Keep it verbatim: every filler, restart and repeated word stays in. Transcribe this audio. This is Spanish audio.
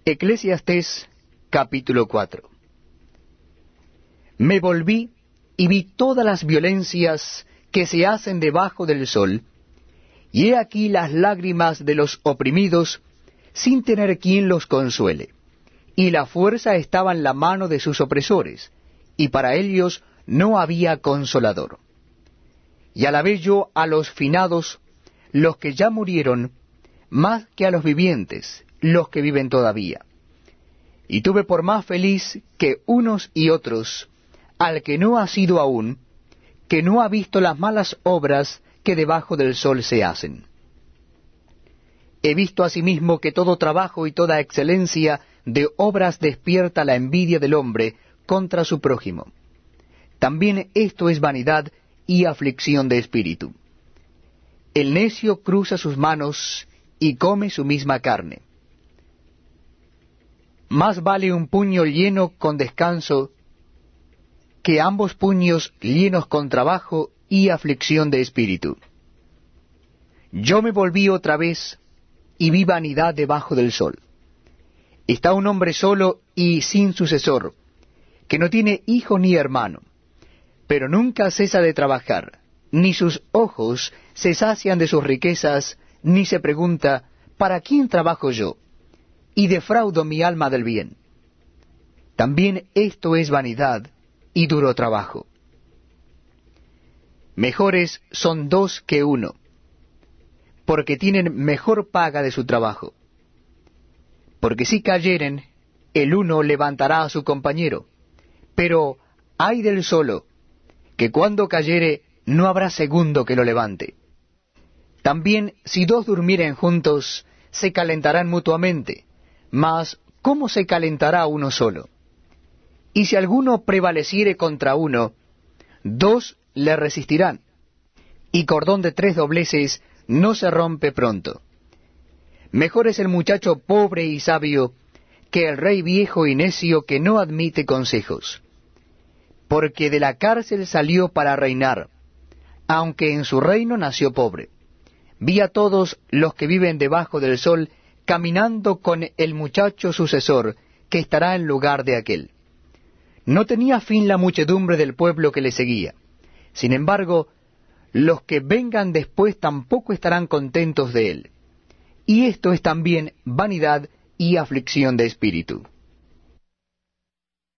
Eclesiastés capítulo cuatro. Me volví y vi todas las violencias que se hacen debajo del sol, y he aquí las lágrimas de los oprimidos, sin tener quien los consuele, y la fuerza estaba en la mano de sus opresores, y para ellos no había consolador. Y alabé yo a los finados, los que ya murieron, más que a los vivientes, los que viven todavía. Y tuve por más feliz que unos y otros, al que no ha sido aún, que no ha visto las malas obras que debajo del sol se hacen. He visto asimismo que todo trabajo y toda excelencia de obras despierta la envidia del hombre contra su prójimo. También esto es vanidad y aflicción de espíritu. El necio cruza sus manos y come su misma carne. Más vale un puño lleno con descanso que ambos puños llenos con trabajo y aflicción de espíritu. Yo me volví otra vez y vi vanidad debajo del sol. Está un hombre solo y sin sucesor, que no tiene hijo ni hermano, pero nunca cesa de trabajar, ni sus ojos se sacian de sus riquezas, ni se pregunta, ¿para quién trabajo yo? Y defraudo mi alma del bien. También esto es vanidad y duro trabajo. Mejores son dos que uno, porque tienen mejor paga de su trabajo. Porque si cayeren, el uno levantará a su compañero, pero ay del solo, que cuando cayere no habrá segundo que lo levante. También si dos durmieren juntos, se calentarán mutuamente, mas ¿cómo se calentará uno solo? Y si alguno prevaleciere contra uno, dos le resistirán, y cordón de tres dobleces no se rompe pronto. Mejor es el muchacho pobre y sabio que el rey viejo y necio que no admite consejos. Porque de la cárcel salió para reinar, aunque en su reino nació pobre. Vi a todos los que viven debajo del sol caminando con el muchacho sucesor que estará en lugar de aquel. No tenía fin la muchedumbre del pueblo que le seguía. Sin embargo, los que vengan después tampoco estarán contentos de él. Y esto es también vanidad y aflicción de espíritu.